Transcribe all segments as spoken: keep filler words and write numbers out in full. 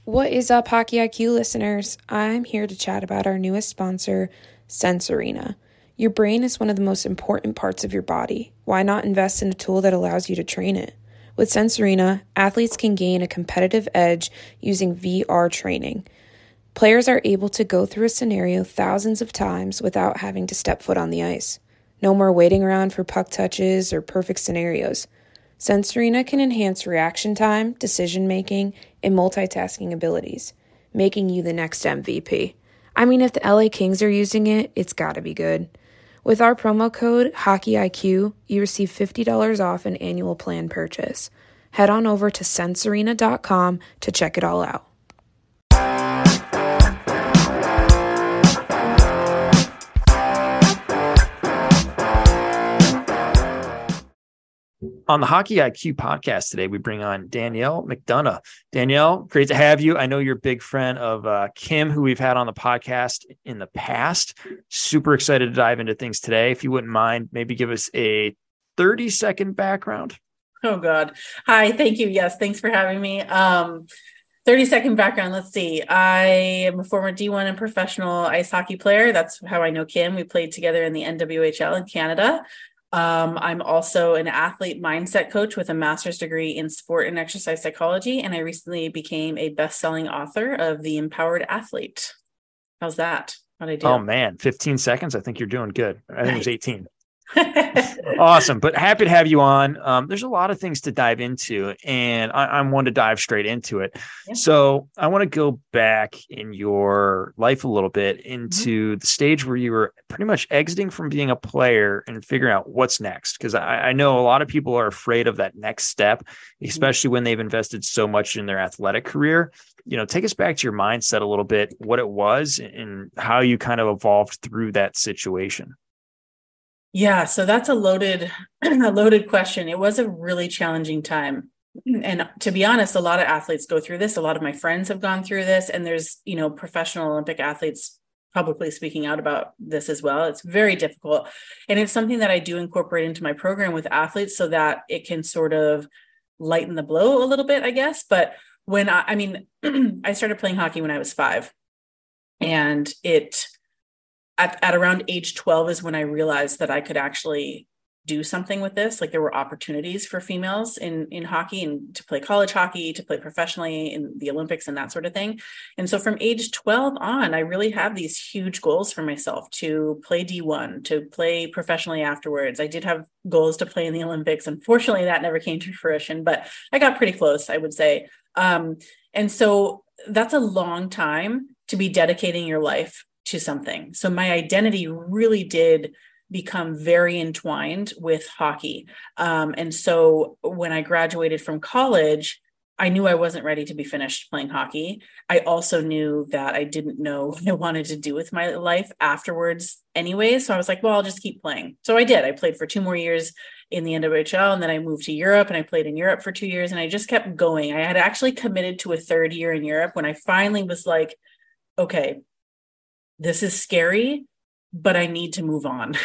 What is up, Hockey I Q listeners? I'm here to chat about our newest sponsor, Sensorina. Your brain is one of the most important parts of your body. Why not invest in a tool that allows you to train it? With Sensorina, athletes can gain a competitive edge using V R training. Players are able to go through a scenario thousands of times without having to step foot on the ice. No more waiting around for puck touches or perfect scenarios. Sensorina can enhance reaction time, decision-making, and multitasking abilities, making you the next M V P. I mean, if the L A Kings are using it, it's gotta be good. With our promo code HockeyIQ, you receive fifty dollars off an annual plan purchase. Head on over to sensorina dot com to check it all out. On the Hockey I Q podcast today, we bring on Danielle McDonough. Danielle, great to have you. I know you're a big friend of uh, Kim, who we've had on the podcast in the past. Super excited to dive into things today. If you wouldn't mind, maybe give us a thirty second background. Oh, God. Hi. Thank you. Yes. Thanks for having me. Um, thirty second background. Let's see. I am a former D one and professional ice hockey player. That's how I know Kim. We played together in the N W H L in Canada. Um, I'm also an athlete mindset coach with a master's degree in sport and exercise psychology. And I recently became a best-selling author of The Empowered Athlete. How's that? How'd I do? Oh, man. fifteen seconds. I think you're doing good. I think it was eighteen. Awesome. But happy to have you on. Um, there's a lot of things to dive into, and I, I'm one to dive straight into it. Yeah. So I want to go back in your life a little bit into mm-hmm. the stage where you were pretty much exiting from being a player and figuring out what's next. Because I, I know a lot of people are afraid of that next step, especially mm-hmm. when they've invested so much in their athletic career. You know, take us back to your mindset a little bit, what it was and how you kind of evolved through that situation. Yeah, so that's a loaded, a loaded question. It was a really challenging time. And to be honest, a lot of athletes go through this. A lot of my friends have gone through this, and there's, you know, professional Olympic athletes publicly speaking out about this as well. It's very difficult. And it's something that I do incorporate into my program with athletes so that it can sort of lighten the blow a little bit, I guess. But when I, I mean, I started playing hockey when I was five, and it, At, at around age twelve is when I realized that I could actually do something with this. Like there were opportunities for females in, in hockey and to play college hockey, to play professionally in the Olympics and that sort of thing. And so from age twelve on, I really had these huge goals for myself to play D one, to play professionally afterwards. I did have goals to play in the Olympics. Unfortunately, that never came to fruition, but I got pretty close, I would say. Um, and so that's a long time to be dedicating your life to something. So my identity really did become very entwined with hockey. Um, and so when I graduated from college, I knew I wasn't ready to be finished playing hockey. I also knew that I didn't know what I wanted to do with my life afterwards anyway. So I was like, well, I'll just keep playing. So I did. I played for two more years in the N W H L, and then I moved to Europe and I played in Europe for two years and I just kept going. I had actually committed to a third year in Europe when I finally was like, okay, this is scary, but I need to move on.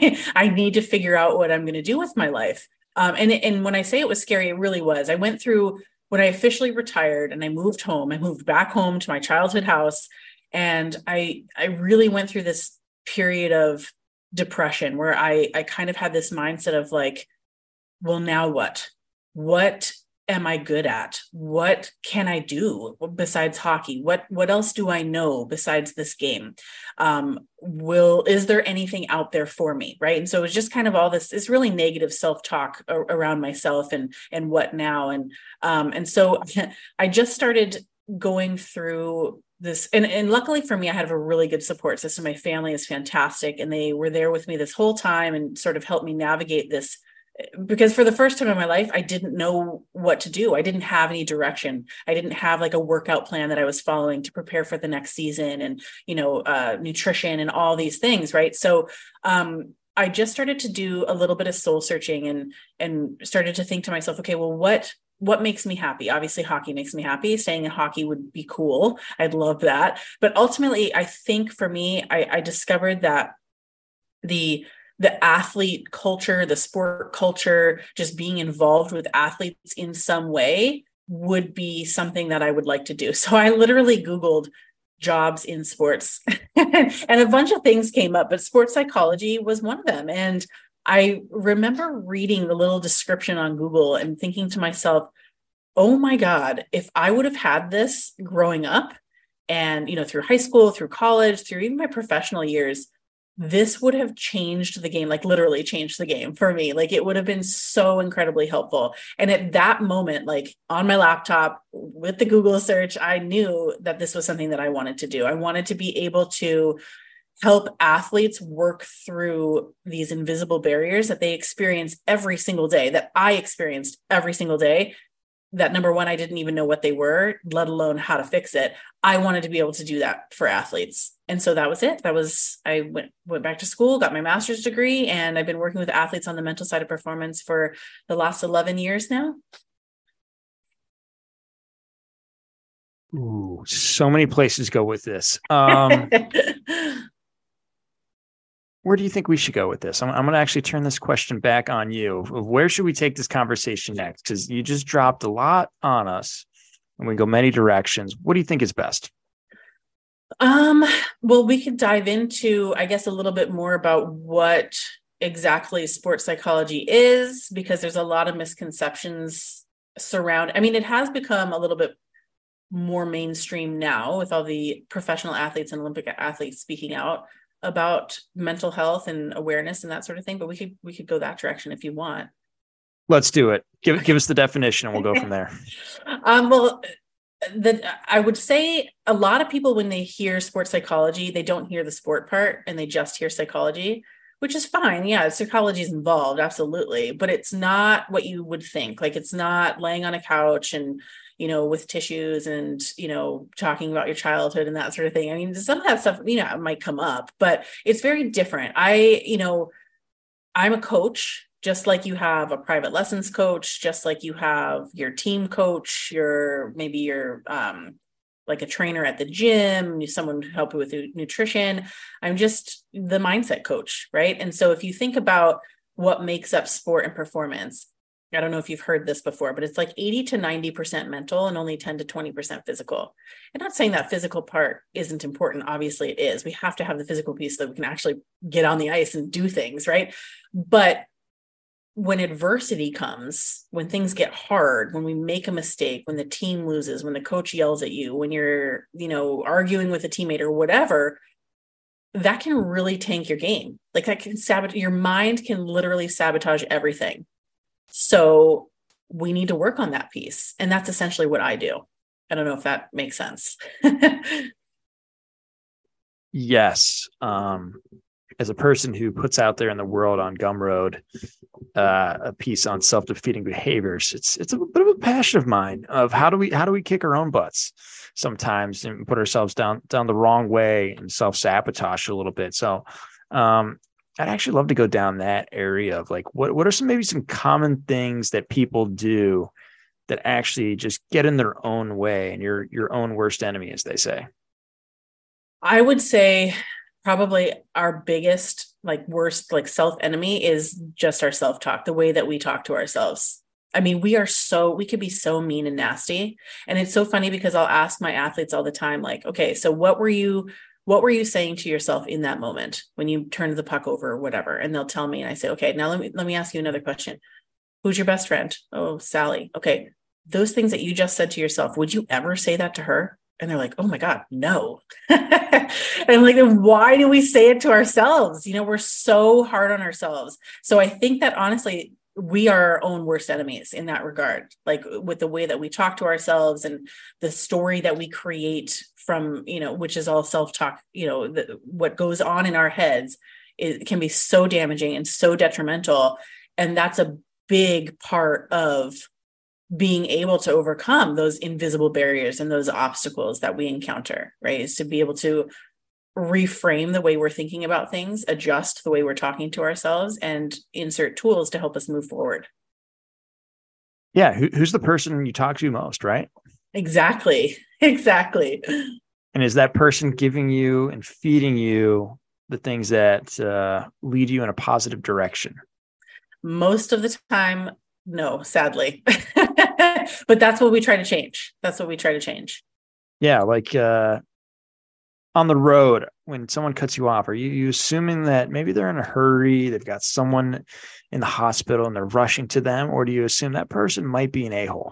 I need to figure out what I'm going to do with my life. Um, and, and when I say it was scary, it really was. I went through, when I officially retired and I moved home, I moved back home to my childhood house. And I, I really went through this period of depression where I, I kind of had this mindset of like, well, now what? What am I good at? What can I do besides hockey? What what else do I know besides this game? Um, will is there anything out there for me? Right. And so it was just kind of all this this really negative self-talk around myself and and what now. And um, and so I just started going through this. And, and luckily for me, I have a really good support system. My family is fantastic. And they were there with me this whole time and sort of helped me navigate this. Because for the first time in my life, I didn't know what to do. I didn't have any direction. I didn't have like a workout plan that I was following to prepare for the next season and, you know, uh, nutrition and all these things. Right. So um, I just started to do a little bit of soul searching and, and started to think to myself, okay, well, what, what makes me happy? Obviously, hockey makes me happy. Staying in hockey would be cool. I'd love that. But ultimately, I think for me, I, I discovered that the the athlete culture, the sport culture, just being involved with athletes in some way would be something that I would like to do. So I literally Googled jobs in sports and a bunch of things came up, but sports psychology was one of them. And I remember reading the little description on Google and thinking to myself, oh my God, if I would have had this growing up and, you know, through high school, through college, through even my professional years, this would have changed the game, like literally changed the game for me. Like it would have been so incredibly helpful. And at that moment, like on my laptop with the Google search, I knew that this was something that I wanted to do. I wanted to be able to help athletes work through these invisible barriers that they experience every single day, that I experienced every single day. That number one, I didn't even know what they were, let alone how to fix it. I wanted to be able to do that for athletes. And so that was it. That was, I went, went back to school, got my master's degree, and I've been working with athletes on the mental side of performance for the last eleven years now. Ooh, so many places to go with this. Um, where do you think we should go with this? I'm, I'm going to actually turn this question back on you. Where should we take this conversation next? Because you just dropped a lot on us and we go many directions. What do you think is best? Um, well, we could dive into, I guess, a little bit more about what exactly sports psychology is, because there's a lot of misconceptions surround. I mean, it has become a little bit more mainstream now with all the professional athletes and Olympic athletes speaking out about mental health and awareness and that sort of thing. But we could we could go that direction if you want. Let's do it. Give give us the definition and we'll go from there. um, well, the, I would say a lot of people, when they hear sports psychology, they don't hear the sport part and they just hear psychology, which is fine. Yeah, psychology is involved, absolutely. But it's not what you would think. Like it's not laying on a couch and, you know, with tissues and, you know, talking about your childhood and that sort of thing. I mean, some of that stuff, you know, might come up, but it's very different. I, you know, I'm a coach, just like you have a private lessons coach, just like you have your team coach, your, maybe your, um, like a trainer at the gym, someone to help you with nutrition. I'm just the mindset coach, right? And so if you think about what makes up sport and performance, I don't know if you've heard this before, but it's like eighty to ninety percent mental and only ten to twenty percent physical. I'm not saying that physical part isn't important. Obviously it is. We have to have the physical piece so that we can actually get on the ice and do things, right? But when adversity comes, when things get hard, when we make a mistake, when the team loses, when the coach yells at you, when you're, you know, arguing with a teammate or whatever, that can really tank your game. Like that can sabotage, your mind can literally sabotage everything. So we need to work on that piece. And that's essentially what I do. I don't know if that makes sense. Yes. Um, as a person who puts out there in the world on Gumroad uh, a piece on self-defeating behaviors, it's it's a bit of a passion of mine of how do we how do we kick our own butts sometimes and put ourselves down down the wrong way and self-sabotage a little bit. So um, I'd actually love to go down that area of like, what, what are some, maybe some common things that people do that actually just get in their own way and your, your own worst enemy, as they say? I would say probably our biggest, like worst, like self enemy is just our self-talk, the way that we talk to ourselves. I mean, we are so, we could be so mean and nasty. And it's so funny because I'll ask my athletes all the time, like, okay, so what were you What were you saying to yourself in that moment when you turned the puck over or whatever? And they'll tell me, and I say, okay, now let me, let me ask you another question. Who's your best friend? Oh, Sally. Okay. Those things that you just said to yourself, would you ever say that to her? And they're like, oh my God, no. And I'm like, then why do we say it to ourselves? You know, we're so hard on ourselves. So I think that honestly, we are our own worst enemies in that regard, like with the way that we talk to ourselves and the story that we create from, you know, which is all self-talk, you know, the, what goes on in our heads, it can be so damaging and so detrimental. And that's a big part of being able to overcome those invisible barriers and those obstacles that we encounter, right? Is to be able to reframe the way we're thinking about things, adjust the way we're talking to ourselves, and insert tools to help us move forward. Yeah. Who, who's the person you talk to most, right? Exactly. Exactly. And is that person giving you and feeding you the things that uh, lead you in a positive direction? Most of the time, no, sadly. But that's what we try to change. That's what we try to change. Yeah. Like, uh, on the road, when someone cuts you off, are you, you assuming that maybe they're in a hurry, they've got someone in the hospital and they're rushing to them? Or do you assume that person might be an a-hole?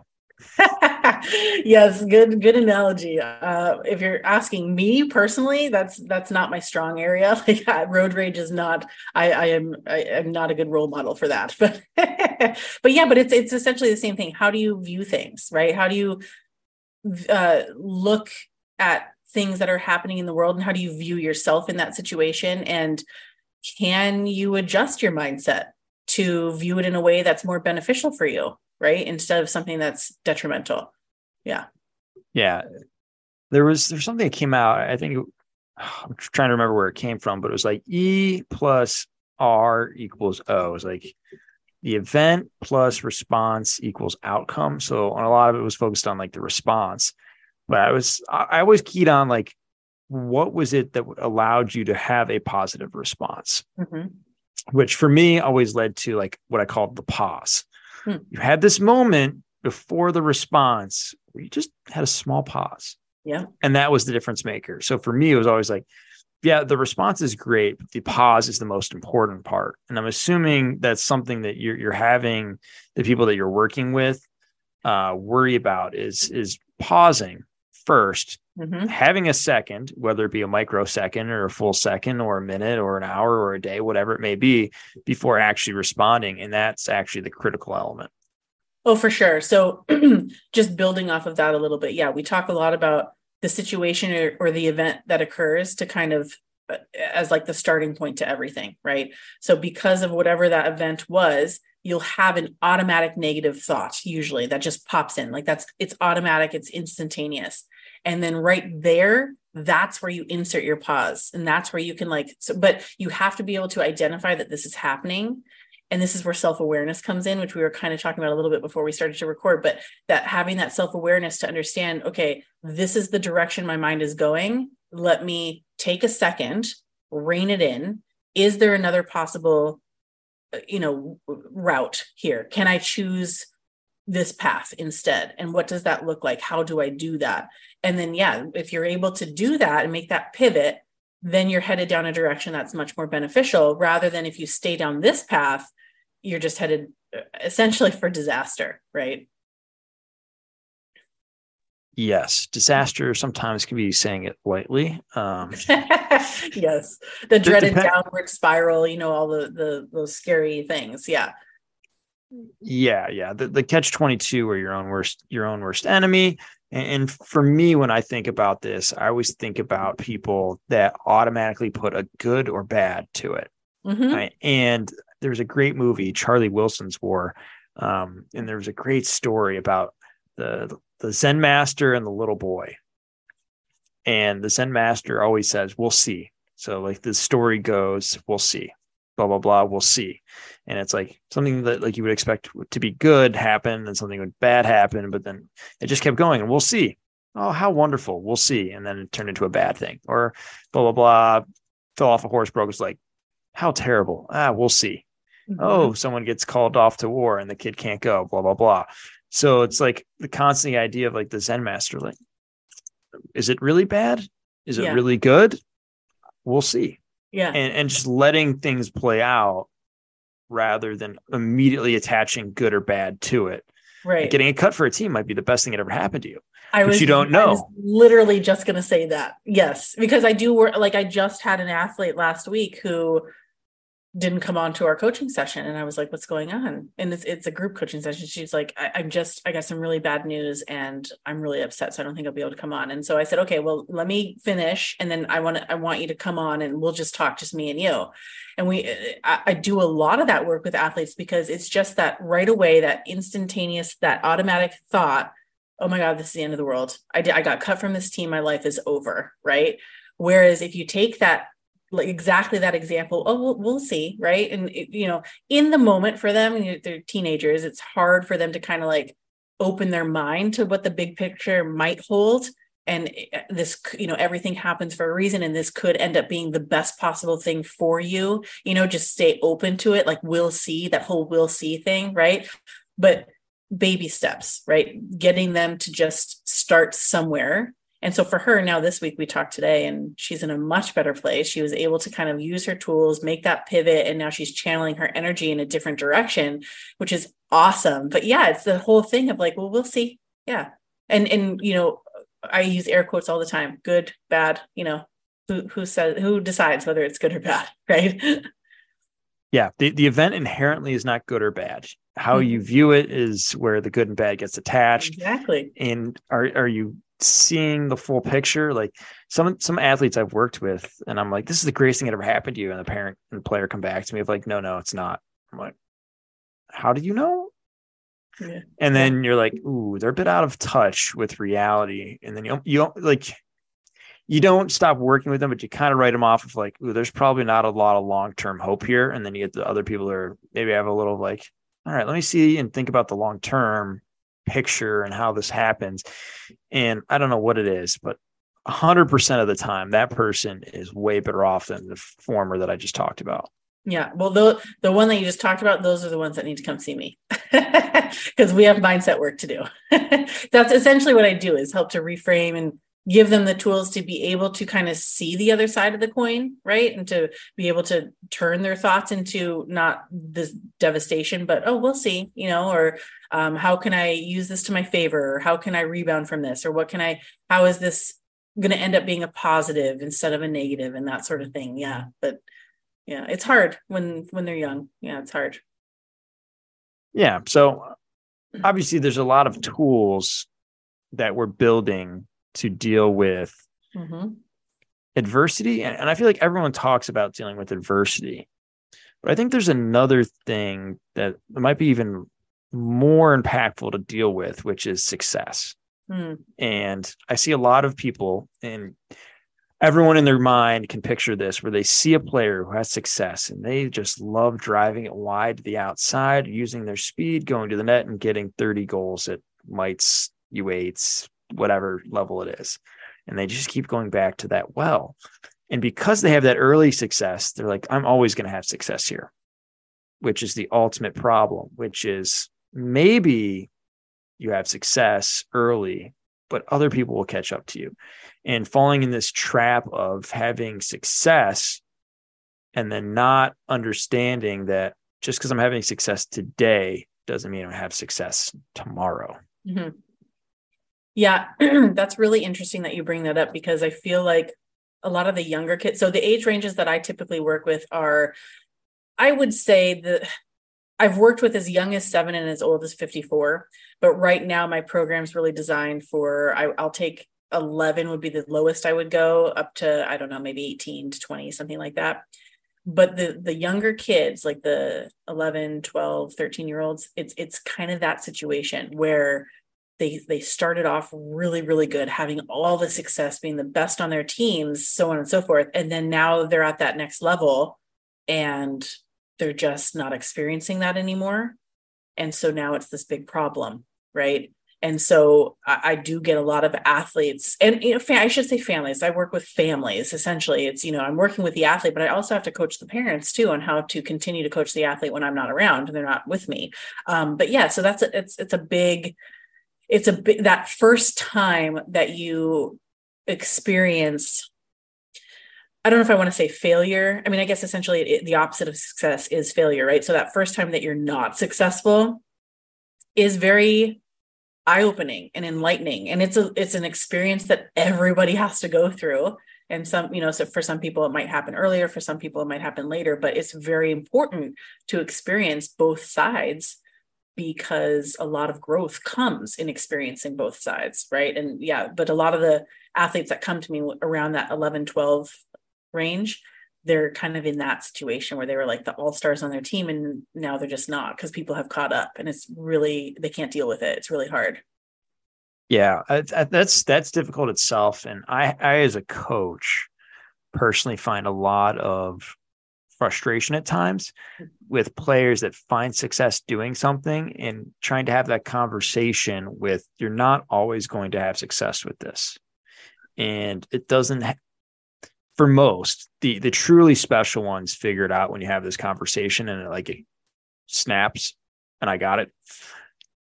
Yes, good, good analogy. Uh, if you're asking me personally, that's that's not my strong area. Like road rage is not. I, I am I am not a good role model for that. But but yeah, but it's it's essentially the same thing. How do you view things, right? How do you uh, look at things that are happening in the world, and how do you view yourself in that situation? And can you adjust your mindset to view it in a way that's more beneficial for you, right? Instead of something that's detrimental. Yeah. Yeah. There was, there's something that came out. I think, it, I'm trying to remember where it came from, but it was like E plus R equals O. It was like the event plus response equals outcome. So on a lot of it was focused on like the response, but I was, I always keyed on like, what was it that allowed you to have a positive response? Mm-hmm. Which for me always led to like what I called the pause. Hmm. You had this moment before the response where you just had a small pause. Yeah. And that was the difference maker. So for me, it was always like, yeah, the response is great, but the pause is the most important part. And I'm assuming that's something that you're, you're having the people that you're working with uh, worry about is, is pausing first, mm-hmm. having a second, whether it be a microsecond or a full second or a minute or an hour or a day, whatever it may be, before actually responding. And that's actually the critical element. Oh, for sure. So just building off of that a little bit. Yeah, we talk a lot about the situation or, or the event that occurs to kind of uh, as like the starting point to everything, right? So because of whatever that event was, you'll have an automatic negative thought usually that just pops in. Like that's, it's automatic, it's instantaneous. And then right there, that's where you insert your pause. And that's where you can like, so, but you have to be able to identify that this is happening. And this is where self-awareness comes in, which we were kind of talking about a little bit before we started to record, but that having that self-awareness to understand, okay, this is the direction my mind is going. Let me take a second, rein it in. Is there another possible, you know, route here? Can I choose this path instead? And what does that look like? How do I do that? And then, yeah, if you're able to do that and make that pivot, then you're headed down a direction that's much more beneficial, rather than if you stay down this path, you're just headed essentially for disaster, right? Yes. Disaster sometimes can be saying it lightly. Um, yes. The dreaded depend- downward spiral, you know, all the, the, those scary things. Yeah. Yeah. Yeah. The, the catch twenty-two or your own worst, your own worst enemy. And for me, when I think about this, I always think about people that automatically put a good or bad to it. Mm-hmm. Right? And there's a great movie, Charlie Wilson's War. Um, and there was a great story about the, the Zen master and the little boy. And the Zen master always says, we'll see. So like the story goes, we'll see. Blah, blah, blah, we'll see. And it's like something that like you would expect to be good happened and something bad happened, but then it just kept going and we'll see. Oh, how wonderful. We'll see. And then it turned into a bad thing or blah, blah, blah, fell off a horse, broke his leg. How terrible. Ah, we'll see. Mm-hmm. Oh, someone gets called off to war and the kid can't go, blah, blah, blah. So it's like the constant idea of like the Zen master, like, is it really bad? Is it yeah. really good? We'll see. Yeah. And and just letting things play out rather than immediately attaching good or bad to it. Right. Like getting a cut for a team might be the best thing that ever happened to you. I but was, you don't know. I was literally just going to say that. Yes. Because I do work, like I just had an athlete last week who didn't come on to our coaching session. And I was like, what's going on? And it's, it's a group coaching session. She's like, I, I'm just, I got some really bad news and I'm really upset. So I don't think I'll be able to come on. And so I said, okay, well, let me finish. And then I want to, I want you to come on and we'll just talk, just me and you. And we, I, I do a lot of that work with athletes because it's just that right away, that instantaneous, that automatic thought, oh my God, this is the end of the world. I did, I got cut from this team. My life is over. Right. Whereas if you take that, like exactly that example, oh, we'll, we'll see. Right. And, it, you know, in the moment for them, and they're teenagers, it's hard for them to kind of like open their mind to what the big picture might hold. And this, you know, everything happens for a reason. And this could end up being the best possible thing for you. You know, just stay open to it. Like we'll see, that whole we'll see thing. Right. But baby steps, right? Getting them to just start somewhere. And so for her now this week, we talked today and she's in a much better place. She was able to kind of use her tools, make that pivot. And now she's channeling her energy in a different direction, which is awesome. But yeah, it's the whole thing of like, well, we'll see. Yeah. And, and, you know, I use air quotes all the time, good, bad, you know, who, who says, who decides whether it's good or bad. Right. Yeah. The, the event inherently is not good or bad. How mm-hmm. you view it is where the good and bad gets attached. Exactly. And are, are you seeing the full picture? Like some, some athletes I've worked with and I'm like, this is the greatest thing that ever happened to you. And the parent and the player come back to me of like, no, no, it's not. I'm like, how do you know? Yeah. And then you're like, ooh, they're a bit out of touch with reality. And then you, you don't like, you don't stop working with them, but you kind of write them off of like, ooh, there's probably not a lot of long-term hope here. And then you get the other people that are maybe have a little like, all right, let me see and think about the long-term picture and how this happens. And I don't know what it is, but a hundred percent of the time that person is way better off than the former that I just talked about. Yeah. Well, the, the one that you just talked about, those are the ones that need to come see me because we have mindset work to do. That's essentially what I do is help to reframe and give them the tools to be able to kind of see the other side of the coin, right? And to be able to turn their thoughts into not this devastation, but, oh, we'll see, you know, or um, how can I use this to my favor? Or how can I rebound from this? Or what can I, how is this going to end up being a positive instead of a negative and that sort of thing? Yeah. But yeah, it's hard when, when they're young. Yeah, it's hard. Yeah. So obviously there's a lot of tools that we're building to deal with mm-hmm. adversity. And, and I feel like everyone talks about dealing with adversity, but I think there's another thing that might be even more impactful to deal with, which is success. Mm. And I see a lot of people, and everyone in their mind can picture this, where they see a player who has success and they just love driving it wide to the outside, using their speed, going to the net and getting thirty goals at mites, U eights, whatever level it is. And they just keep going back to that well. And because they have that early success, they're like, I'm always going to have success here, which is the ultimate problem, which is maybe you have success early, but other people will catch up to you. And falling in this trap of having success and then not understanding that just because I'm having success today doesn't mean I have success tomorrow. Mm-hmm. Yeah, that's really interesting that you bring that up because I feel like a lot of the younger kids, so the age ranges that I typically work with are, I would say that I've worked with as young as seven and as old as fifty-four, but right now my program's really designed for, I, I'll take eleven would be the lowest I would go up to, I don't know, maybe eighteen to twenty, something like that. But the the younger kids, like the eleven, twelve, thirteen year olds, it's it's kind of that situation where they they started off really, really good, having all the success, being the best on their teams, so on and so forth. And then now they're at that next level and they're just not experiencing that anymore. And so now it's this big problem, right? And so I, I do get a lot of athletes and, you know, fa- I should say families. I work with families. Essentially, it's, you know, I'm working with the athlete, but I also have to coach the parents too on how to continue to coach the athlete when I'm not around and they're not with me. Um, but yeah, so that's, a, it's, it's a big, it's a big, that first time that you experience, I don't know if I want to say failure. I mean, I guess essentially it, the opposite of success is failure, right? So that first time that you're not successful is very eye-opening and enlightening. And it's a, it's an experience that everybody has to go through. And some, you know, so for some people it might happen earlier, for some people it might happen later, but it's very important to experience both sides because a lot of growth comes in experiencing both sides. Right. And yeah, but a lot of the athletes that come to me around that eleven, twelve range, they're kind of in that situation where they were like the all-stars on their team and now they're just not because people have caught up and it's really, they can't deal with it. It's really hard. Yeah, I, I, that's, that's difficult itself. And I, I, as a coach personally find a lot of frustration at times with players that find success doing something and trying to have that conversation with, you're not always going to have success with this. And it doesn't ha- for most, the the truly special ones figure it out when you have this conversation and it like it snaps and I got it.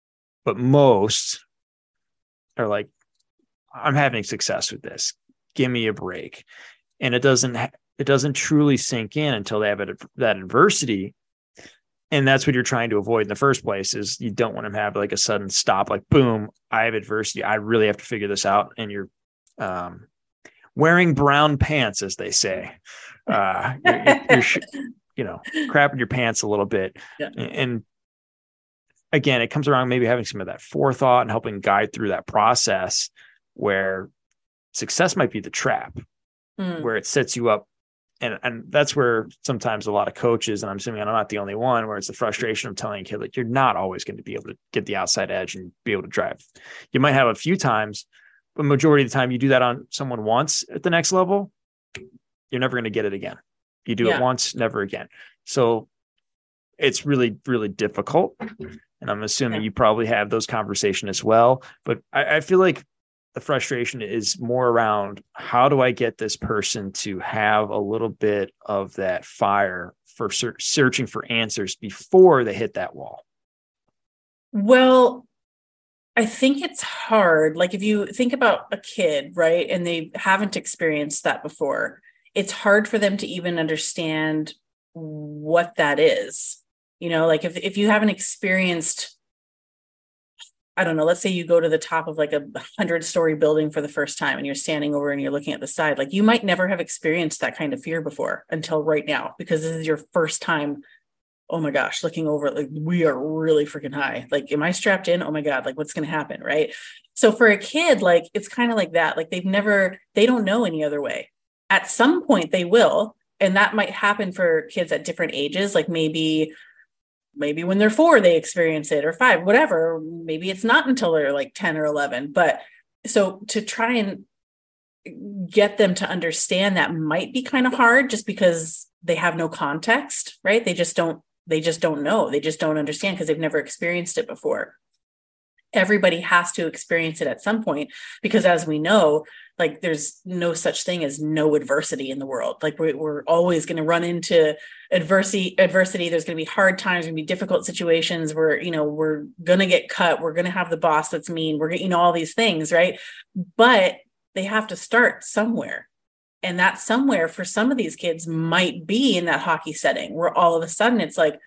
but most are like, I'm having success with this. Give me a break. And it doesn't, it doesn't truly sink in until they have that adversity. And that's what you're trying to avoid in the first place, is you don't want them to have like a sudden stop, like, boom, I have adversity. I really have to figure this out. And you're um, wearing brown pants, as they say, uh, you're, you're, you're, you know, crapping your pants a little bit. Yeah. And again, it comes around maybe having some of that forethought and helping guide through that process, where success might be the trap, mm. where it sets you up. And, and that's where sometimes a lot of coaches, and I'm assuming I'm not the only one, where it's the frustration of telling a kid, like, you're not always going to be able to get the outside edge and be able to drive. You might have a few times, but majority of the time you do that on someone once at the next level, you're never going to get it again. You do yeah. it once, never again. So it's really, really difficult. And I'm assuming yeah. you probably have those conversations as well. But I, I feel like the frustration is more around, how do I get this person to have a little bit of that fire for ser- searching for answers before they hit that wall? Well, I think it's hard. Like, if you think about a kid, right, and they haven't experienced that before, it's hard for them to even understand what that is. You know, like if, if you haven't experienced, I don't know, let's say you go to the top of like a hundred story building for the first time and you're standing over and you're looking at the side, like you might never have experienced that kind of fear before until right now, because this is your first time. Oh my gosh, looking over, like, we are really freaking high. Like, am I strapped in? Oh my God, like, what's going to happen? Right. So for a kid, like, it's kind of like that. Like, they've never, they don't know any other way. At some point they will. And that might happen for kids at different ages. Like maybe Maybe when they're four, they experience it, or five, whatever. Maybe it's not until they're like ten or eleven. But so to try and get them to understand that might be kind of hard, just because they have no context, right? They just don't, they just don't know. They just don't understand because they've never experienced it before. Everybody has to experience it at some point, because as we know, like, there's no such thing as no adversity in the world. Like, we're, we're always going to run into adversity, adversity. There's going to be hard times, going to be difficult situations where, you know, we're going to get cut. We're going to have the boss that's mean. We're going to, you know, all these things, right? But they have to start somewhere. And that somewhere for some of these kids might be in that hockey setting, where all of a sudden it's like,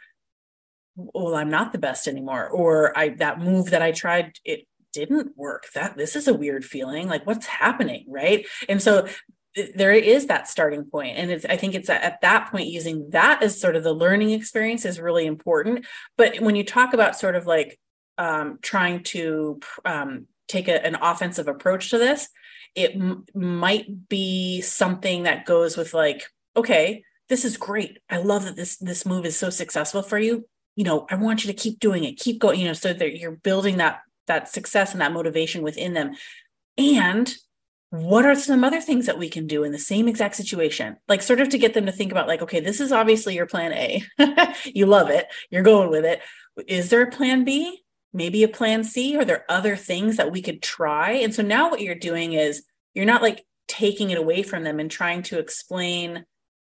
well, I'm not the best anymore. Or I, that move that I tried, it didn't work. That this is a weird feeling. Like, what's happening? Right. And so th- there is that starting point. And it's, I think it's at, at that point, using that as sort of the learning experience is really important. But when you talk about sort of like um, trying to um, take a, an offensive approach to this, it m- might be something that goes with like, okay, this is great. I love that this, this move is so successful for you. You know, I want you to keep doing it, keep going, you know, so that you're building that, that success and that motivation within them. And what are some other things that we can do in the same exact situation? Like, sort of to get them to think about like, okay, this is obviously your plan A. You love it. You're going with it. Is there a plan B? Maybe a plan C? Are there other things that we could try? And so now what you're doing is you're not like taking it away from them and trying to explain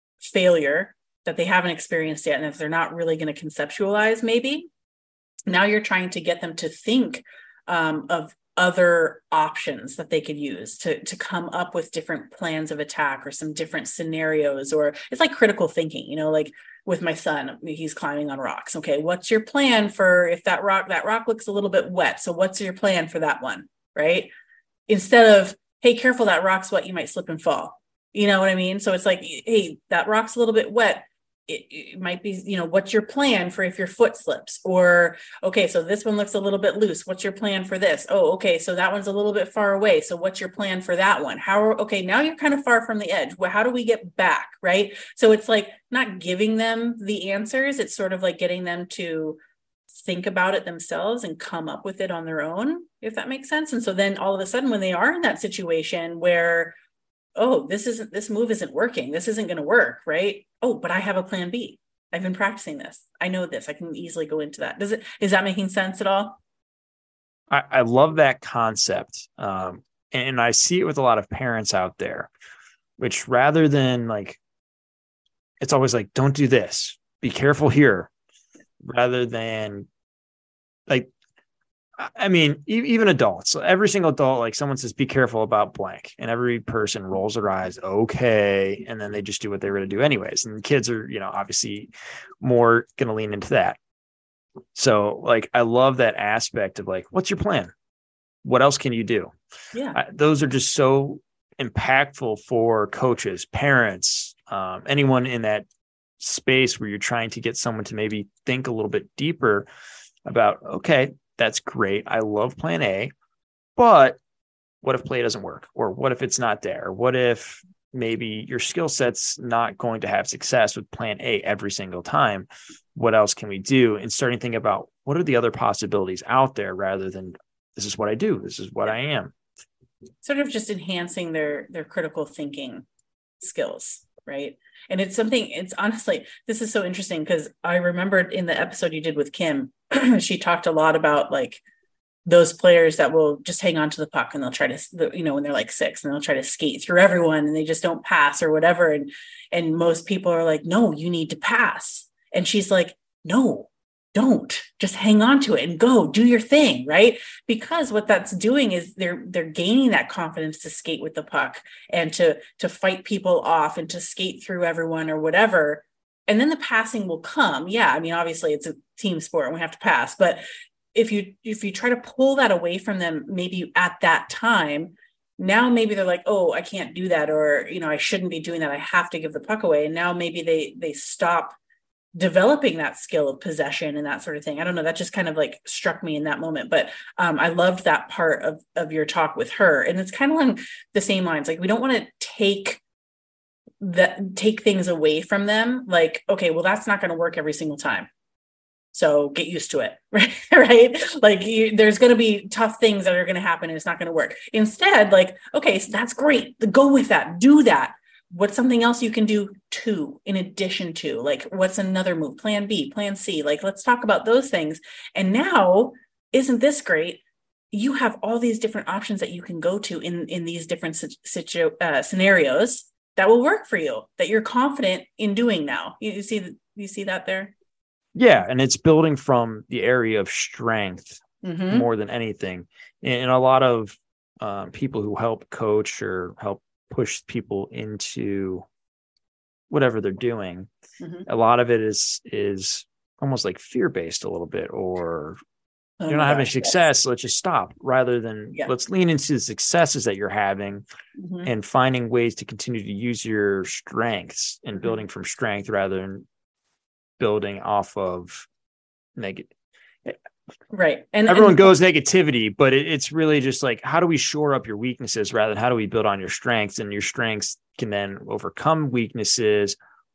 failure that they haven't experienced yet. And if they're not really going to conceptualize, maybe now you're trying to get them to think um, of other options that they could use to, to come up with different plans of attack or some different scenarios. Or it's like critical thinking, you know, like with my son, he's climbing on rocks. Okay, what's your plan for if that rock, that rock looks a little bit wet. So what's your plan for that one, right? Instead of, hey, careful, that rock's wet, you might slip and fall. You know what I mean? So it's like, hey, that rock's a little bit wet. It, it might be, you know, what's your plan for if your foot slips? Or, okay, so this one looks a little bit loose. What's your plan for this? Oh, okay, so that one's a little bit far away. So what's your plan for that one? How, okay, now you're kind of far from the edge. Well, how do we get back, right? So it's like not giving them the answers. It's sort of like getting them to think about it themselves and come up with it on their own, if that makes sense. And so then all of a sudden, when they are in that situation where, oh, this isn't, this move isn't working, this isn't going to work, right? Oh, but I have a plan B. I've been practicing this. I know this. I can easily go into that. Does it, is that making sense at all? I, I love that concept. Um, and I see it with a lot of parents out there, which rather than like, it's always like, don't do this, be careful here, rather than like, I mean, even adults, every single adult, like someone says, be careful about blank, and every person rolls their eyes. Okay. And then they just do what they were going to do anyways. And kids are, you know, obviously more going to lean into that. So like, I love that aspect of like, what's your plan? What else can you do? Yeah. I, those are just so impactful for coaches, parents, um, anyone in that space where you're trying to get someone to maybe think a little bit deeper about, okay, that's great. I love plan A, but what if play doesn't work? Or what if it's not there? What if maybe your skill set's not going to have success with plan A every single time? What else can we do? And starting to think about what are the other possibilities out there rather than this is what I do. This is what I am. Sort of just enhancing their, their critical thinking skills. Right. And it's something, it's honestly, this is so interesting because I remembered in the episode you did with Kim, she talked a lot about like those players that will just hang on to the puck and they'll try to, you know, when they're like six and they'll try to skate through everyone and they just don't pass or whatever. And, and most people are like, no, you need to pass. And she's like, no, don't just hang on to it and go do your thing. Right. Because what that's doing is they're, they're gaining that confidence to skate with the puck and to, to fight people off and to skate through everyone or whatever. And then the passing will come. Yeah. I mean, obviously it's a team sport and we have to pass, but if you, if you try to pull that away from them, maybe at that time, now maybe they're like, oh, I can't do that. Or, you know, I shouldn't be doing that. I have to give the puck away. And now maybe they, they stop developing that skill of possession and that sort of thing. I don't know. That just kind of like struck me in that moment, but um, I loved that part of, of your talk with her. And it's kind of along the same lines. Like, we don't want to take that, take things away from them. Like, okay, well, that's not going to work every single time. So get used to it, right? right? Like you, there's going to be tough things that are going to happen and it's not going to work. Instead, like, okay, so that's great. Go with that. Do that. What's something else you can do too, in addition to, like, what's another move? Plan B, plan C, like, let's talk about those things. And now, isn't this great? You have all these different options that you can go to in, in these different situ, uh, scenarios that will work for you, that you're confident in doing now. You, you see, you see that there? Yeah. And it's building from the area of strength mm-hmm. more than anything. And a lot of um, people who help coach or help push people into whatever they're doing. Mm-hmm. A lot of it is, is almost like fear-based a little bit, or oh you're not having gosh, success. Yes. So let's just stop, rather than yeah. let's lean into the successes that you're having mm-hmm. and finding ways to continue to use your strengths and mm-hmm. building from strength rather than building off of negative. Right. And everyone and, goes negativity, but it, it's really just like, how do we shore up your weaknesses rather than how do we build on your strengths, and your strengths can then overcome weaknesses,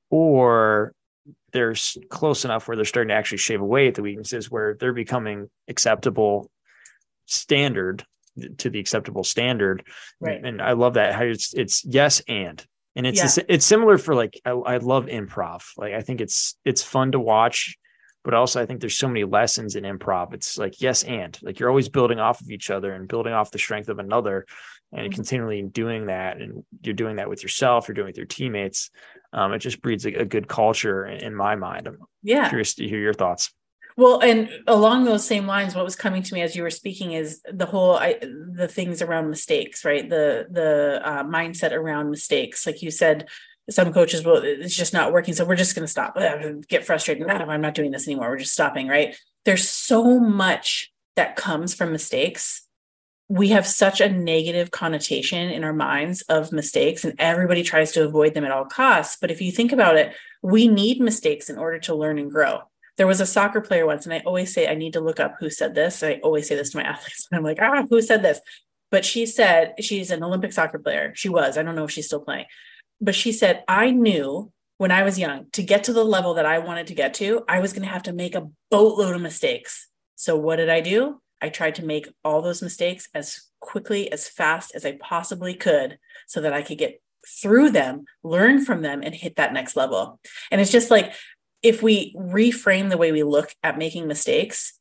or they're close enough where they're starting to actually shave away at the weaknesses where they're becoming acceptable standard to the acceptable standard. Right. And, and I love that how it's, it's yes. And, and it's, yeah. it's similar for like, I, I love improv. Like, I think it's, it's fun to watch. But also, I think there's so many lessons in improv. It's like, yes, and like you're always building off of each other and building off the strength of another, and mm-hmm. continually doing that. And you're doing that with yourself. You're doing it with your teammates. Um, it just breeds a, a good culture in, in my mind. I'm yeah. curious to hear your thoughts. Well, and along those same lines, what was coming to me as you were speaking is the whole, I, the things around mistakes, right? The, the uh, mindset around mistakes. Like you said, some coaches will, it's just not working. So we're just going to stop, get frustrated. No, I'm not doing this anymore. We're just stopping, right? There's so much that comes from mistakes. We have such a negative connotation in our minds of mistakes, and everybody tries to avoid them at all costs. But if you think about it, we need mistakes in order to learn and grow. There was a soccer player once, and I always say, I need to look up who said this. I always say this to my athletes. And I'm like, ah, who said this? But she said, she's an Olympic soccer player. She was, I don't know if she's still playing. But she said, I knew when I was young, to get to the level that I wanted to get to, I was going to have to make a boatload of mistakes. So what did I do? I tried to make all those mistakes as quickly, as fast as I possibly could so that I could get through them, learn from them, and hit that next level. And it's just like, if we reframe the way we look at making mistakes,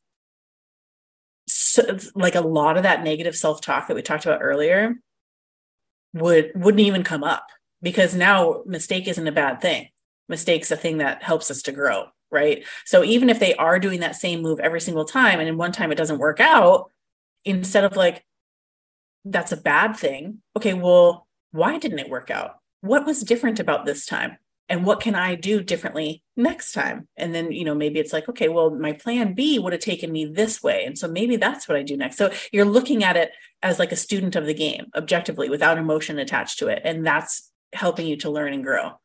so, like a lot of that negative self-talk that we talked about earlier would, wouldn't even come up. Because now mistake isn't a bad thing. Mistake's a thing that helps us to grow. right? So even if they are doing that same move every single time, and in one time it doesn't work out, instead of like, that's a bad thing. Okay, well, why didn't it work out? What was different about this time? And what can I do differently next time? And then, you know, maybe it's like, okay, well, my plan B would have taken me this way. And so maybe that's what I do next. So you're looking at it as like a student of the game, objectively, without emotion attached to it. And that's helping you to learn and grow.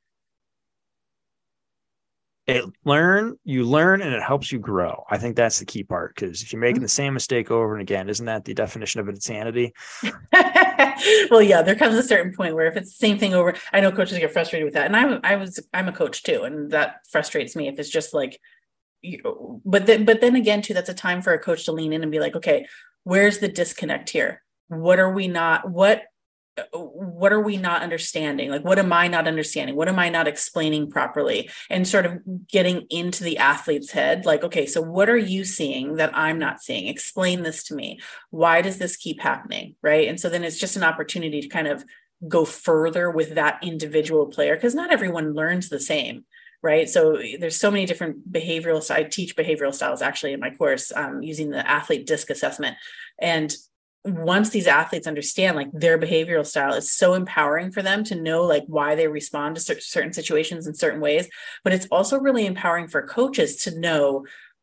It learn, you learn, and it helps you grow. I think that's the key part, because if you're making the same mistake over and again, isn't that the definition of insanity? Well, yeah, there comes a certain point where if it's the same thing over, I know coaches get frustrated with that. And I, I was, I'm a coach too. And that frustrates me if it's just like, you, but then, but then again, too, that's a time for a coach to lean in and be like, okay, where's the disconnect here? What are we not, what, what are we not understanding? Like, what am I not understanding? What am I not explaining properly? And sort of getting into the athlete's head. Like, okay, so what are you seeing that I'm not seeing? Explain this to me. Why does this keep happening? Right. And so then it's just an opportunity to kind of go further with that individual player, because not everyone learns the same. Right. So there's so many different behavioral, I teach behavioral styles actually in my course, um, using the athlete disc assessment. And once these athletes understand like their behavioral style, is so empowering for them to know like why they respond to cer- certain situations in certain ways. But it's also really empowering for coaches to know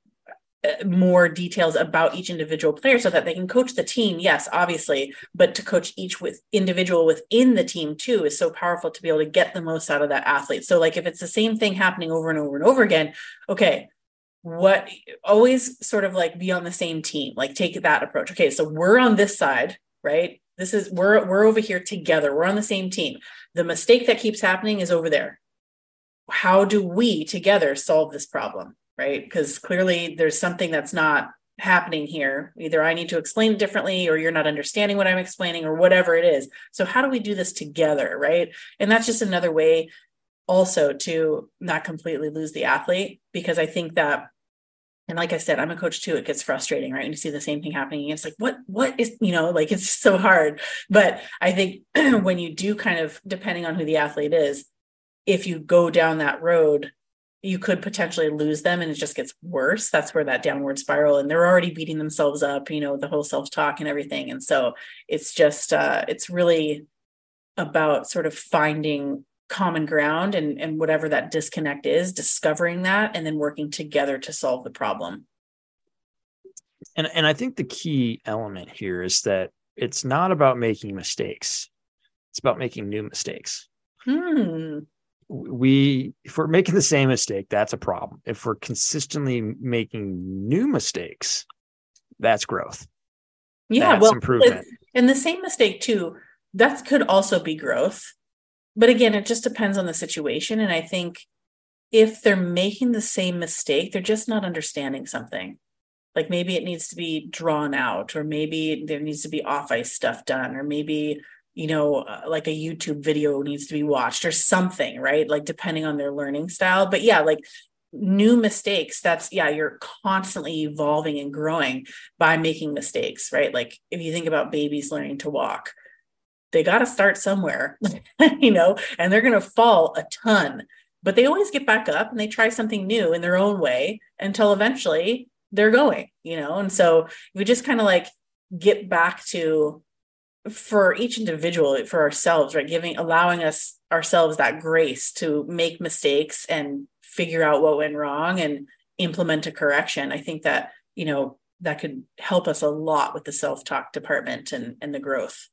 more details about each individual player so that they can coach the team. Yes, obviously, but to coach each with individual within the team too is so powerful to be able to get the most out of that athlete. So like if it's the same thing happening over and over and over again, okay, what always sort of like be on the same team, like take that approach. Okay, so we're on this side, right? This is, we're, we're over here together. We're on the same team. The mistake that keeps happening is over there. How do we together solve this problem, right? Because clearly there's something that's not happening here. Either I need to explain it differently, or you're not understanding what I'm explaining, or whatever it is. So how do we do this together, right? And that's just another way also to not completely lose the athlete, because I think that, and like I said, I'm a coach too. It gets frustrating, right? When you see the same thing happening, it's like, what, what is, you know, like it's so hard. But I think when you do kind of, depending on who the athlete is, if you go down that road, you could potentially lose them and it just gets worse. That's where that downward spiral, and they're already beating themselves up, you know, the whole self-talk and everything. And so it's just, uh, it's really about sort of finding common ground and, and whatever that disconnect is, discovering that, and then working together to solve the problem. And, and I think the key element here is that it's not about making mistakes. It's about making new mistakes. Hmm. We, if we're making the same mistake, that's a problem. If we're consistently making new mistakes, that's growth. Yeah. That's well, improvement. And the same mistake too, that could also be growth. But again, it just depends on the situation. And I think if they're making the same mistake, they're just not understanding something. Like maybe it needs to be drawn out, or maybe there needs to be off ice stuff done, or maybe, you know, uh, like a YouTube video needs to be watched or something, right? Like depending on their learning style. But yeah, like new mistakes, that's, yeah, you're constantly evolving and growing by making mistakes, right? Like if you think about babies learning to walk, they got to start somewhere, you know, and they're going to fall a ton, but they always get back up and they try something new in their own way until eventually they're going, you know? And so we just kind of like get back to, for each individual, for ourselves, right? Giving, allowing us ourselves that grace to make mistakes and figure out what went wrong and implement a correction. I think that, you know, that could help us a lot with the self-talk department and, and the growth.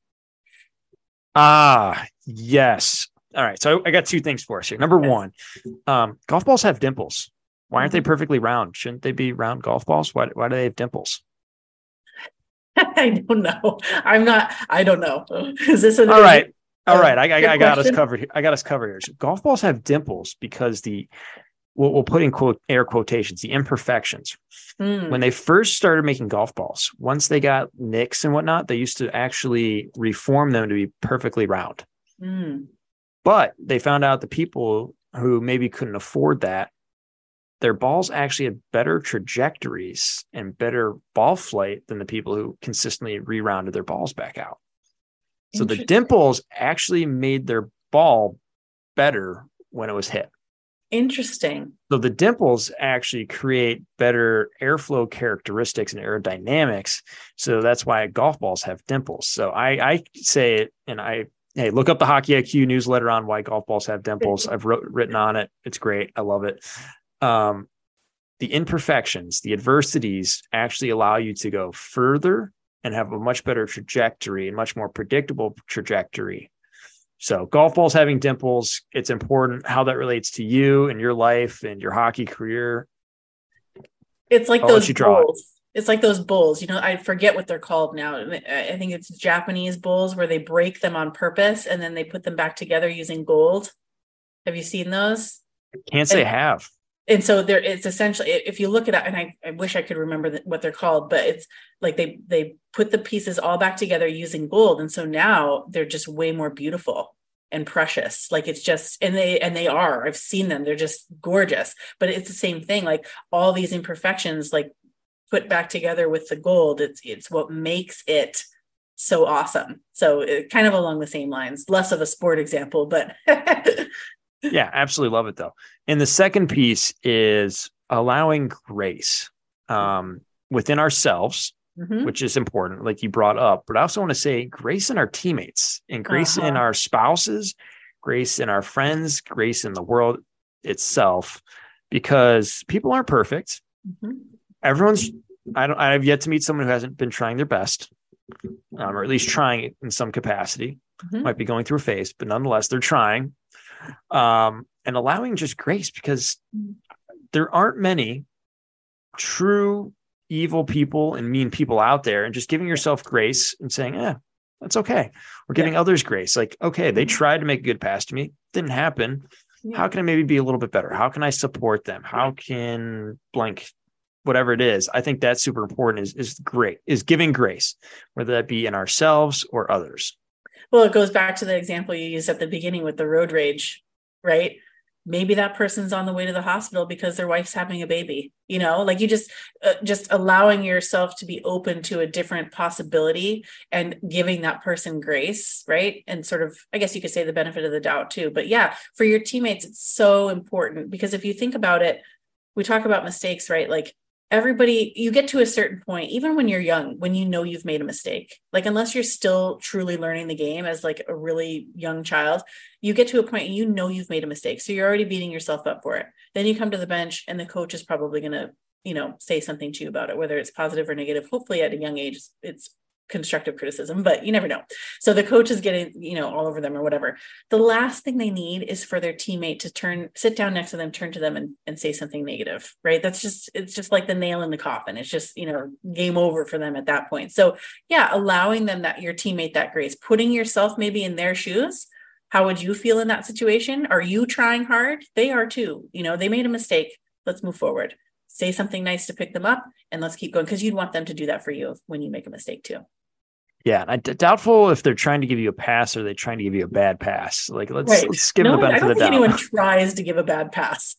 Ah, yes. All right. So I got two things for us here. Number yes. one, um, golf balls have dimples. Why aren't mm-hmm. they perfectly round? Shouldn't they be round golf balls? Why, why do they have dimples? I don't know. I'm not, I don't know. Is this an all right? All right. I, I, I got us covered here. I got us covered here. So golf balls have dimples because the, we'll, we'll put in quote air quotations, the imperfections. Mm. When they first started making golf balls, once they got nicks and whatnot, they used to actually reform them to be perfectly round. Mm. But they found out the people who maybe couldn't afford that, their balls actually had better trajectories and better ball flight than the people who consistently re-rounded their balls back out. So the dimples actually made their ball better when it was hit. Interesting. So the dimples actually create better airflow characteristics and aerodynamics. So that's why golf balls have dimples. So I, I say it, and I, hey, look up the Hockey I Q newsletter on why golf balls have dimples. I've wrote, written on it. It's great. I love it. Um, the imperfections, the adversities actually allow you to go further and have a much better trajectory and much more predictable trajectory. So golf balls having dimples, it's important how that relates to you and your life and your hockey career. It's like I'll those bowls. It. It's like those bowls. You know, I forget what they're called now. I think it's Japanese bowls where they break them on purpose and then they put them back together using gold. Have you seen those? Can't say and, I have. And so there, it's essentially, if you look at it, and I, I wish I could remember the, what they're called, but it's like they they put the pieces all back together using gold, and so now they're just way more beautiful and precious. Like it's just, and they and they are. I've seen them; they're just gorgeous. But it's the same thing. Like all these imperfections, like put back together with the gold, it's it's what makes it so awesome. So it, kind of along the same lines, less of a sport example, but. Yeah, absolutely love it though. And the second piece is allowing grace um, within ourselves, mm-hmm. which is important, like you brought up. But I also want to say grace in our teammates and grace uh-huh. in our spouses, grace in our friends, grace in the world itself, because people aren't perfect. Mm-hmm. Everyone's, I don't, I have yet to meet someone who hasn't been trying their best, um, or at least trying it in some capacity. Mm-hmm. Might be going through a phase, but nonetheless, they're trying. Um, and allowing just grace, because there aren't many true evil people and mean people out there, and just giving yourself grace and saying, yeah, that's okay. Or giving yeah. others grace. Like, okay, they tried to make a good pass to me. Didn't happen. Yeah. How can I maybe be a little bit better? How can I support them? How can blank, whatever it is? I think that's super important is, is great, is giving grace, whether that be in ourselves or others. Well, it goes back to the example you used at the beginning with the road rage, right? Maybe that person's on the way to the hospital because their wife's having a baby, you know, like you just, uh, just allowing yourself to be open to a different possibility and giving that person grace, right? And sort of, I guess you could say the benefit of the doubt too. But yeah, for your teammates, it's so important because if you think about it, we talk about mistakes, right? Like, everybody, you get to a certain point, even when you're young, when you know you've made a mistake, like unless you're still truly learning the game as like a really young child, you get to a point and you know you've made a mistake. So you're already beating yourself up for it. Then you come to the bench and the coach is probably going to, you know, say something to you about it, whether it's positive or negative. Hopefully at a young age, it's constructive criticism, but you never know. So the coach is getting, you know, all over them or whatever. The last thing they need is for their teammate to turn, sit down next to them, turn to them and, and say something negative, right? That's just, it's just like the nail in the coffin. It's just, you know, game over for them at that point. So yeah, allowing them that your teammate that grace, putting yourself maybe in their shoes. How would you feel in that situation? Are you trying hard? They are too, you know, they made a mistake. Let's move forward. Say something nice to pick them up and let's keep going. Cause you'd want them to do that for you when you make a mistake too. Yeah, I d- doubtful if they're trying to give you a pass or they're trying to give you a bad pass. Like, let's, right. let's give no, them the benefit of the doubt. I don't think anyone tries to give a bad pass.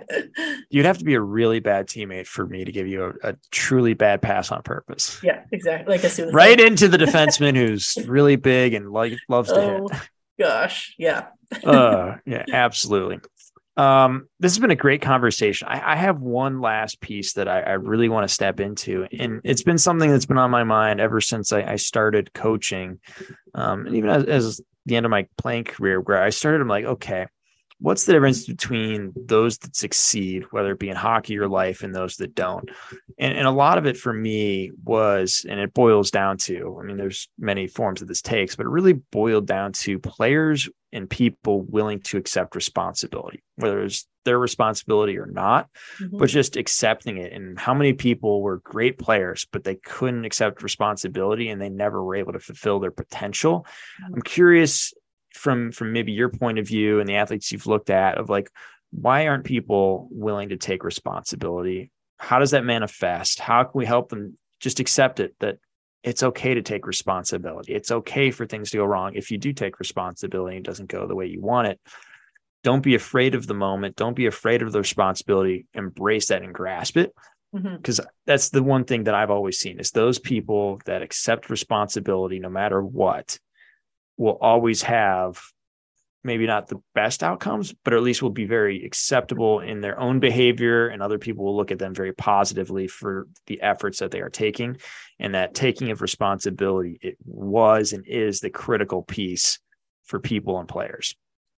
You'd have to be a really bad teammate for me to give you a, a truly bad pass on purpose. Yeah, exactly. Like a suicide. Right into the defenseman who's really big and like loves to oh, hit. Gosh, yeah. uh, yeah, absolutely. Um, this has been a great conversation. I, I have one last piece that I, I really want to step into, and it's been something that's been on my mind ever since I, I started coaching. Um, and even as, as the end of my playing career, where I started, I'm like, okay, what's the difference between those that succeed, whether it be in hockey or life, and those that don't? And, and a lot of it for me was, and it boils down to, I mean, there's many forms that this takes, but it really boiled down to players and people willing to accept responsibility, whether it's their responsibility or not, mm-hmm. but just accepting it. And how many people were great players, but they couldn't accept responsibility and they never were able to fulfill their potential. Mm-hmm. I'm curious from, from maybe your point of view and the athletes you've looked at of like, why aren't people willing to take responsibility? How does that manifest? How can we help them just accept it, that it's okay to take responsibility? It's okay for things to go wrong. If you do take responsibility and it doesn't go the way you want it, don't be afraid of the moment. Don't be afraid of the responsibility. Embrace that and grasp it. Because mm-hmm. that's the one thing that I've always seen is those people that accept responsibility, no matter what, will always have maybe not the best outcomes, but at least will be very acceptable in their own behavior, and other people will look at them very positively for the efforts that they are taking. And that taking of responsibility, it was and is the critical piece for people and players.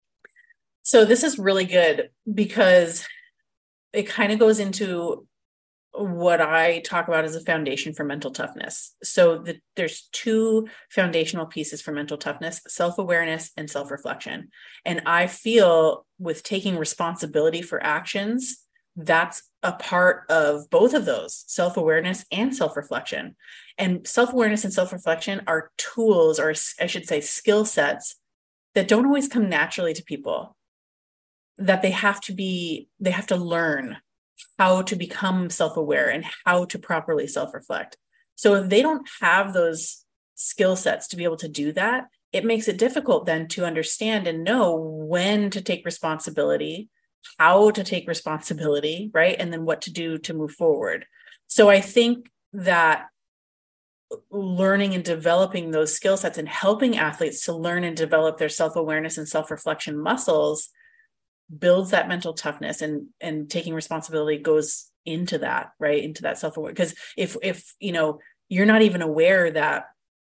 So this is really good because it kind of goes into what I talk about as a foundation for mental toughness. So the, there's two foundational pieces for mental toughness: self-awareness and self-reflection. And I feel with taking responsibility for actions, that's a part of both of those, self-awareness and self-reflection. And self-awareness and self-reflection are tools, or I should say skill sets, that don't always come naturally to people, that they have to be, they have to learn how to become self-aware and how to properly self-reflect. So if they don't have those skill sets to be able to do that, it makes it difficult then to understand and know when to take responsibility, how to take responsibility, right? And then what to do to move forward. So I think that learning and developing those skill sets and helping athletes to learn and develop their self-awareness and self-reflection muscles builds that mental toughness, and and taking responsibility goes into that, right? Into that self-aware. Because if, if, you know, you're not even aware that,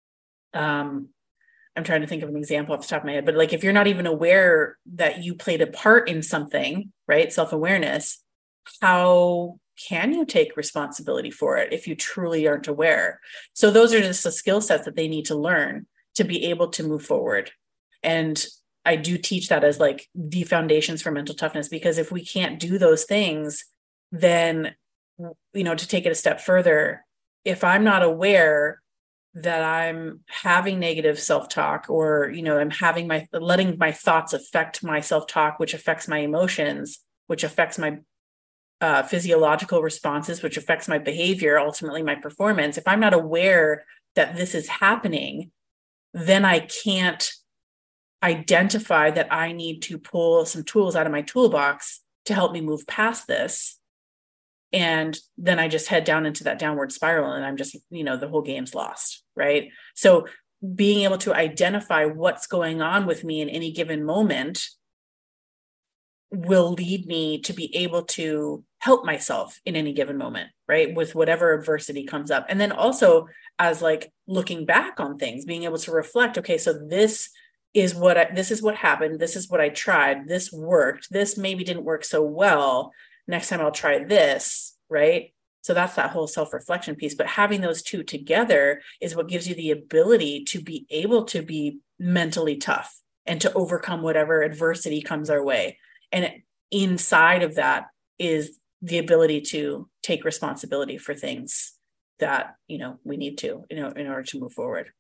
um, I'm trying to think of an example off the top of my head, but like, if you're not even aware that you played a part in something, right? Self-awareness, how can you take responsibility for it if you truly aren't aware? So those are just the skill sets that they need to learn to be able to move forward. And I do teach that as like the foundations for mental toughness, because if we can't do those things, then, you know, to take it a step further, if I'm not aware that I'm having negative self-talk, or, you know, I'm having my, letting my thoughts affect my self-talk, which affects my emotions, which affects my uh, physiological responses, which affects my behavior, ultimately my performance. If I'm not aware that this is happening, then I can't identify that I need to pull some tools out of my toolbox to help me move past this. And then I just head down into that downward spiral, and I'm just, you know, the whole game's lost, right? So being able to identify what's going on with me in any given moment will lead me to be able to help myself in any given moment, right? With whatever adversity comes up. And then also, as like looking back on things, being able to reflect, okay, so this is what I, this is what happened. This is what I tried. This worked. This maybe didn't work so well. Next time I'll try this, right? So that's that whole self-reflection piece. But having those two together is what gives you the ability to be able to be mentally tough and to overcome whatever adversity comes our way. And inside of that is the ability to take responsibility for things that, you know, we need to, you know, in order to move forward.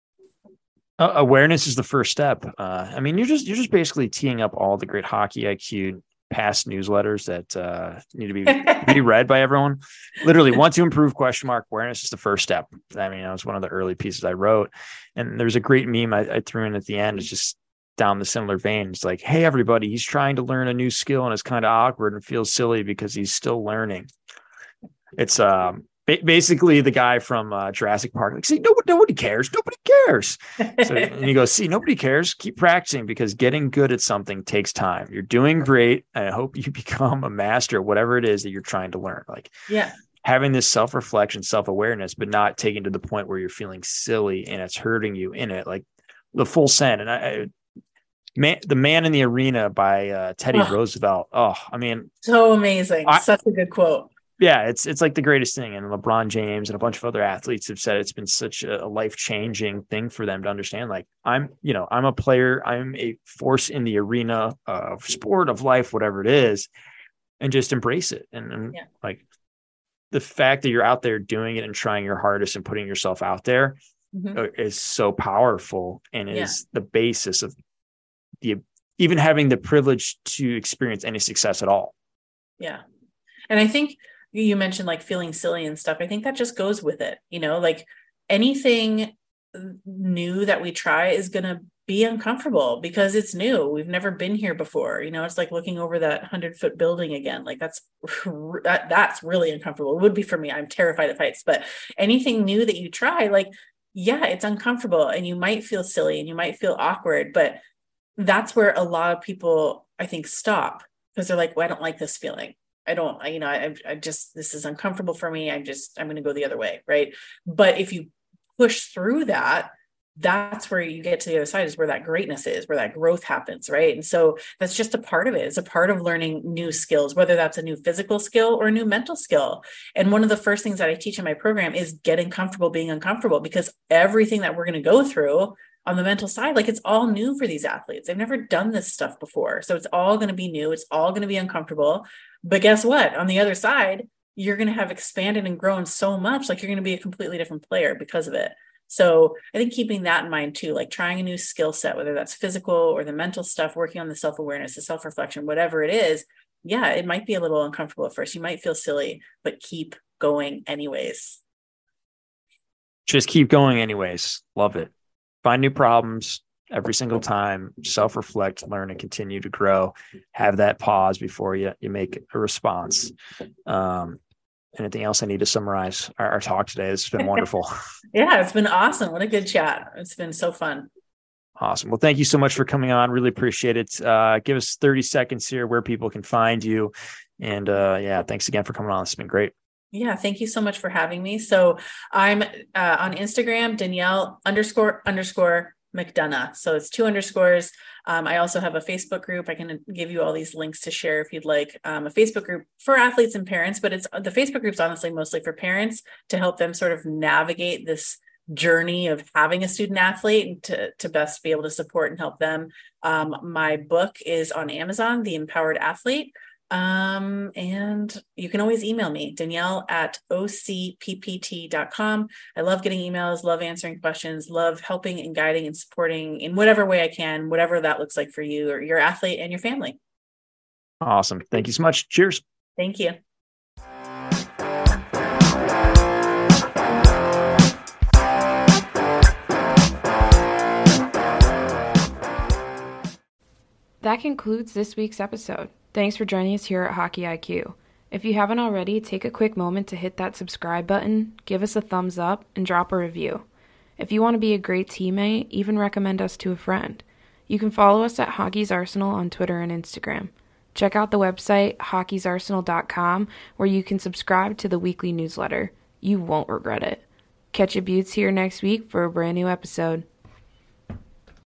Uh, awareness is the first step. Uh, I mean, you're just you're just basically teeing up all the great Hockey I Q past newsletters that uh, need to be, be read by everyone. Literally, want to improve question mark awareness is the first step. I mean, that was one of the early pieces I wrote, and there's a great meme I, I threw in at the end. It's just down the similar vein. It's like, hey, everybody, he's trying to learn a new skill and it's kind of awkward and feels silly because he's still learning. It's um. Basically, the guy from uh, Jurassic Park, like, see, nobody, nobody cares. Nobody cares. So, and you go, see, nobody cares. Keep practicing, because getting good at something takes time. You're doing great. And I hope you become a master at whatever it is that you're trying to learn. Like, yeah, having this self-reflection, self-awareness, but not taking to the point where you're feeling silly and it's hurting you in it. Like the full send. And I, I man, The Man in the Arena by uh, Teddy oh. Roosevelt. Oh, I mean, so amazing. I, Such a good quote. Yeah, it's it's like the greatest thing. And LeBron James and a bunch of other athletes have said it's been such a life-changing thing for them to understand. Like, I'm, you know, I'm a player. I'm a force in the arena of sport, of life, whatever it is, and just embrace it. And, and yeah. like the fact that you're out there doing it and trying your hardest and putting yourself out there mm-hmm. is so powerful, and yeah. is the basis of the even having the privilege to experience any success at all. Yeah. And I think you mentioned like feeling silly and stuff. I think that just goes with it. You know, like anything new that we try is going to be uncomfortable because it's new. We've never been here before. You know, it's like looking over that hundred foot building again. Like that's, that, that's really uncomfortable. It would be for me. I'm terrified of heights, but anything new that you try, like, yeah, it's uncomfortable and you might feel silly and you might feel awkward, but that's where a lot of people, I think, stop because they're like, well, I don't like this feeling. I don't, I, you know, I, I just, this is uncomfortable for me. I'm just, I'm going to go the other way. Right. But if you push through that, that's where you get to the other side, is where that greatness is, where that growth happens. Right. And so that's just a part of it. It's a part of learning new skills, whether that's a new physical skill or a new mental skill. And one of the first things that I teach in my program is getting comfortable being uncomfortable, because everything that we're going to go through on the mental side, like it's all new for these athletes. They've never done this stuff before. So it's all going to be new. It's all going to be uncomfortable. But guess what? On the other side, you're going to have expanded and grown so much, like you're going to be a completely different player because of it. So I think keeping that in mind too, like trying a new skill set, whether that's physical or the mental stuff, working on the self-awareness, the self-reflection, whatever it is. Yeah, it might be a little uncomfortable at first. You might feel silly, but keep going anyways. Just keep going anyways. Love it. Find new problems every single time, self-reflect, learn, and continue to grow. Have that pause before you, you make a response. Um, Anything else I need to summarize our, our talk today? This has been wonderful. Yeah, it's been awesome. What a good chat. It's been so fun. Awesome. Well, thank you so much for coming on. Really appreciate it. Uh, give us thirty seconds here where people can find you. And uh, yeah, thanks again for coming on. It's been great. Yeah, thank you so much for having me. So I'm uh, on Instagram, Danielle underscore underscore McDonough. So it's two underscores. Um, I also have a Facebook group. I can give you all these links to share if you'd like. Um, a Facebook group for athletes and parents, but it's the Facebook group's honestly mostly for parents to help them sort of navigate this journey of having a student athlete and to, to best be able to support and help them. Um, my book is on Amazon, The Empowered Athlete. Um, and you can always email me, Danielle at O C P P T dot com. I love getting emails, love answering questions, love helping and guiding and supporting in whatever way I can, whatever that looks like for you or your athlete and your family. Awesome. Thank you so much. Cheers. Thank you. That concludes this week's episode. Thanks for joining us here at Hockey I Q. If you haven't already, take a quick moment to hit that subscribe button, give us a thumbs up, and drop a review. If you want to be a great teammate, even recommend us to a friend. You can follow us at Hockey's Arsenal on Twitter and Instagram. Check out the website, hockeys arsenal dot com, where you can subscribe to the weekly newsletter. You won't regret it. Catch your buttes here next week for a brand new episode.